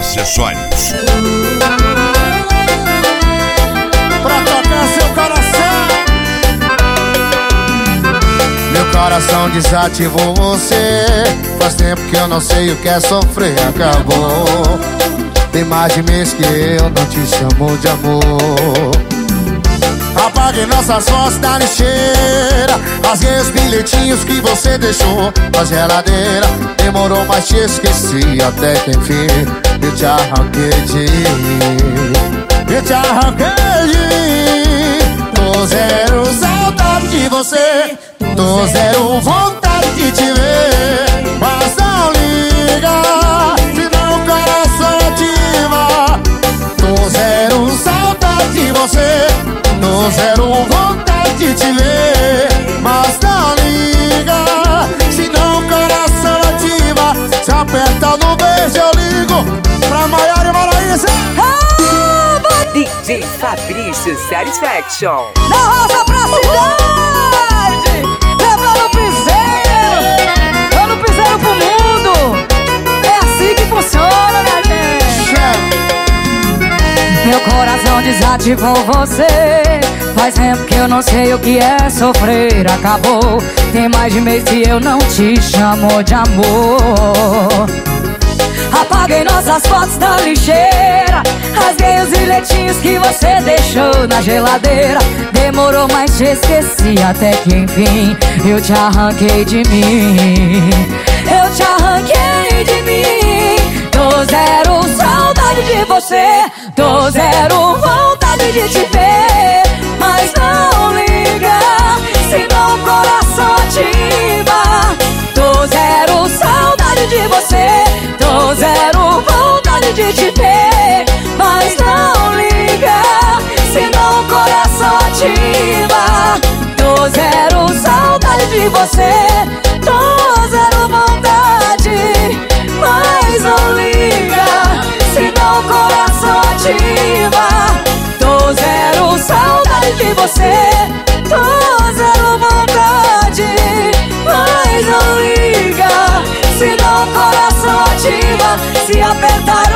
Acessórios. Pra tocar seu coração. Meu coração desativou você. Faz tempo que eu não sei o que é sofrer. Acabou. Tem mais de mês que eu não te chamo de amor. Apaguei nossas fotos da lixeira. Rasguei os bilhetinhos que você deixou na geladeira. Demorou, mas te esqueci até que enfim eu te arranquei de mim. Eu te arranquei de mim. Tô zero saudade de você. Tô zero vontade de te ver. Mas não liga, senão o coração ativa. Tô zero saudade de você. Tô zero vontade de te ver. Mas não liga, senão o coração ativa. Se apertar no beijo eu ligo pra Maiara e Maraísa. DJ Fabrício Satisfaction. Da roça pra cidade, levando o piseiro, dando piseiro pro mundo. É assim que funciona, minha gente. Meu coração desativou você. Faz tempo que eu não sei o que é sofrer. Acabou, tem mais de mês que eu não te chamo de amor. Apaguei nossas fotos da lixeira. Rasguei os bilhetinhos que você deixou na geladeira. Demorou, mas te esqueci até que enfim eu te arranquei de mim. Eu te arranquei de mim. Tô zero saudade de você. Tô zero vontade de te ver. Mas não liga, senão o coração ativa. Tô zero saudade de você. Tô zero vontade de te ver. Mas não liga, senão o coração ativa. Tô zero saudade de você. Tô zero vontade. Mas não liga, senão o coração ativa. Tô zero saudade de você. Tô zero vontade. Mas não liga, senão o coração ativa. Se apertar